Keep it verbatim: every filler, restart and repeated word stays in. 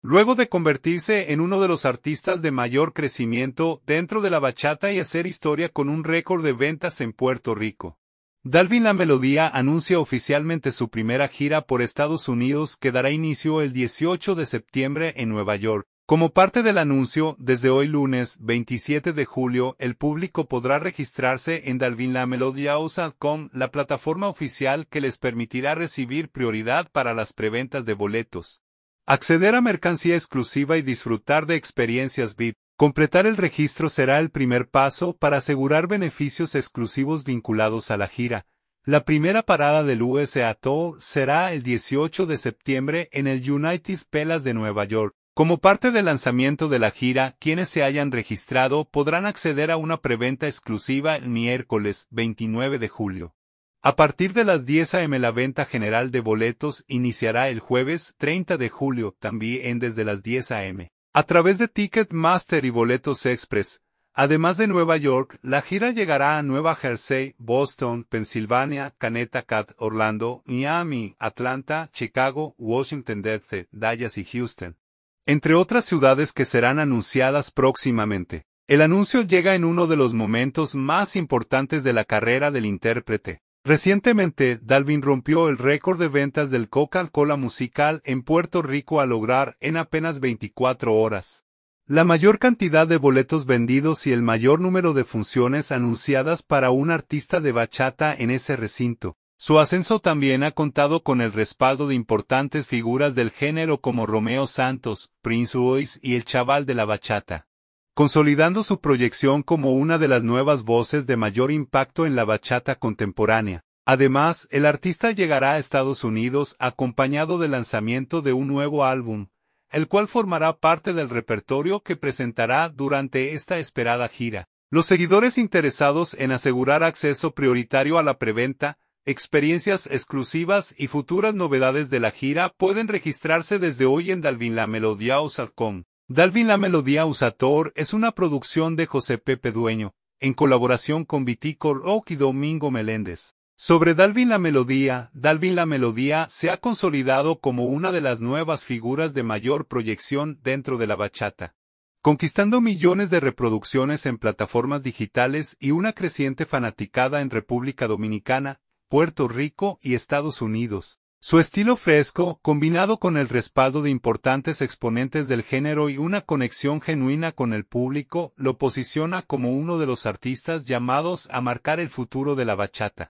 Luego de convertirse en uno de los artistas de mayor crecimiento dentro de la bachata y hacer historia con un récord de ventas en Puerto Rico, Dalvin La Melodía anuncia oficialmente su primera gira por Estados Unidos que dará inicio el dieciocho de septiembre en Nueva York. Como parte del anuncio, desde hoy lunes veintisiete de julio, el público podrá registrarse en dalvin la melodía punto com, la plataforma oficial que les permitirá recibir prioridad para las preventas de boletos, acceder a mercancía exclusiva y disfrutar de experiencias V I P. Completar el registro será el primer paso para asegurar beneficios exclusivos vinculados a la gira. La primera parada del U S A Tour será el dieciocho de septiembre en el United Palace de Nueva York. Como parte del lanzamiento de la gira, quienes se hayan registrado podrán acceder a una preventa exclusiva el miércoles veintinueve de julio. A partir de las diez a eme la venta general de boletos iniciará el jueves treinta de julio, también desde las diez a eme. A través de Ticketmaster y Boletos Express. Además de Nueva York, la gira llegará a Nueva Jersey, Boston, Pensilvania, Connecticut, Orlando, Miami, Atlanta, Chicago, Washington D C, Dallas y Houston, entre otras ciudades que serán anunciadas próximamente. El anuncio llega en uno de los momentos más importantes de la carrera del intérprete. Recientemente, Dalvin rompió el récord de ventas del Coca-Cola musical en Puerto Rico al lograr, en apenas veinticuatro horas, la mayor cantidad de boletos vendidos y el mayor número de funciones anunciadas para un artista de bachata en ese recinto. Su ascenso también ha contado con el respaldo de importantes figuras del género como Romeo Santos, Prince Royce y el Chaval de la Bachata, consolidando su proyección como una de las nuevas voces de mayor impacto en la bachata contemporánea. Además, el artista llegará a Estados Unidos acompañado del lanzamiento de un nuevo álbum, el cual formará parte del repertorio que presentará durante esta esperada gira. Los seguidores interesados en asegurar acceso prioritario a la preventa, experiencias exclusivas y futuras novedades de la gira pueden registrarse desde hoy en dalvin la melodía punto com. Dalvin La Melodía U S A Tour es una producción de José Pepe Dueño, en colaboración con Vitico Rock y Domingo Meléndez. Sobre Dalvin La Melodía, Dalvin La Melodía se ha consolidado como una de las nuevas figuras de mayor proyección dentro de la bachata, conquistando millones de reproducciones en plataformas digitales y una creciente fanaticada en República Dominicana, Puerto Rico y Estados Unidos. Su estilo fresco, combinado con el respaldo de importantes exponentes del género y una conexión genuina con el público, lo posiciona como uno de los artistas llamados a marcar el futuro de la bachata.